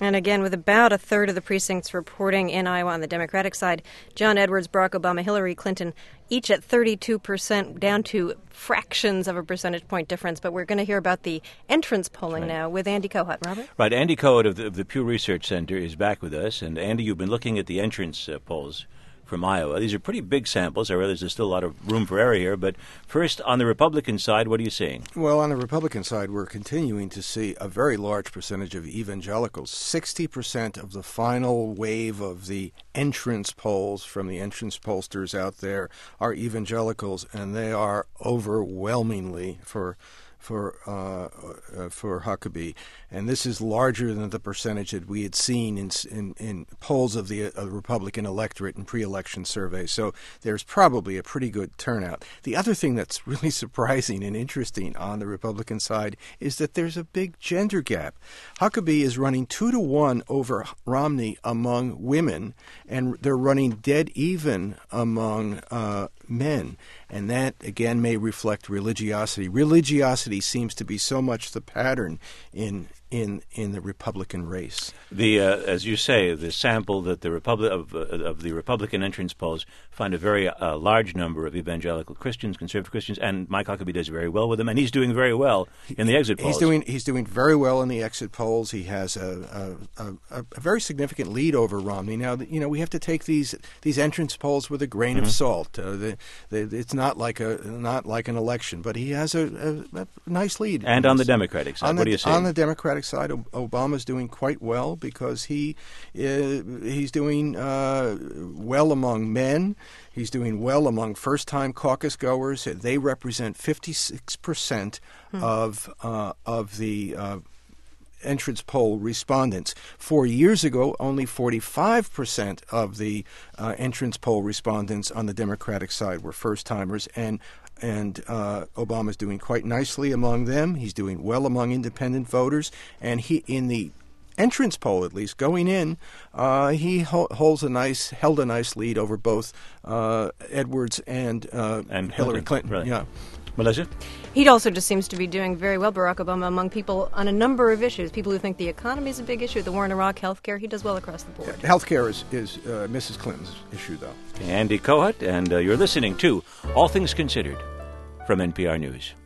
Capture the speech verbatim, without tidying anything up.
And again, with about a third of the precincts reporting in Iowa on the Democratic side, John Edwards, Barack Obama, Hillary Clinton, each at thirty-two percent, down to fractions of a percentage point difference. But we're going to hear about the entrance polling right. now with Andy Kohut. Robert? Right. Andy Kohut of the, of the Pew Research Center is back with us. And, Andy, you've been looking at the entrance uh, polls from Iowa. These are pretty big samples. I realize there's still a lot of room for error here. But first, on the Republican side, what are you seeing? Well, on the Republican side, we're continuing to see a very large percentage of evangelicals. sixty percent of the final wave of the entrance polls from the entrance pollsters out there are evangelicals, and they are overwhelmingly for for uh, uh, for Huckabee, and this is larger than the percentage that we had seen in in, in polls of the uh, Republican electorate in pre-election surveys. So there's probably a pretty good turnout. The other thing that's really surprising and interesting on the Republican side is that there's a big gender gap. Huckabee is running two to one over Romney among women, and they're running dead even among uh, men. And that, again, may reflect religiosity. Religiosity seems to be so much the pattern in in in the Republican race. The uh, as you say, the sample that the Republic of, uh, of the Republican entrance polls find a very uh, large number of evangelical Christians, conservative Christians, and Mike Huckabee does very well with them, and he's doing very well in the exit polls. He's doing he's doing very well in the exit polls. He has a a, a, a very significant lead over Romney. Now, you know, we have to take these these entrance polls with a grain mm-hmm. of salt. Uh, the, the, it's not like a not like an election, but he has a, a, a nice lead. And on the Democratic side, on what the, do you say? On the Democratic side, Obama's doing quite well because he uh, he's doing uh, well among men. He's doing well among first-time caucus goers. They represent fifty-six percent hmm. of uh, of the uh, entrance poll respondents. Four years ago, only forty-five percent of the uh, entrance poll respondents on the Democratic side were first-timers, and and uh, Obama's doing quite nicely among them. He's doing well among independent voters, and he in the entrance poll, at least going in, uh, he ho- holds a nice, held a nice lead over both uh, Edwards and uh, and Hillary Clinton. Clinton. Right. Yeah. Melissa? He also just seems to be doing very well, Barack Obama, among people on a number of issues. People who think the economy is a big issue, the war in Iraq, health care, he does well across the board. Health care is, is uh, Missus Clinton's issue, though. Andy Kohut, and uh, you're listening to All Things Considered from N P R News.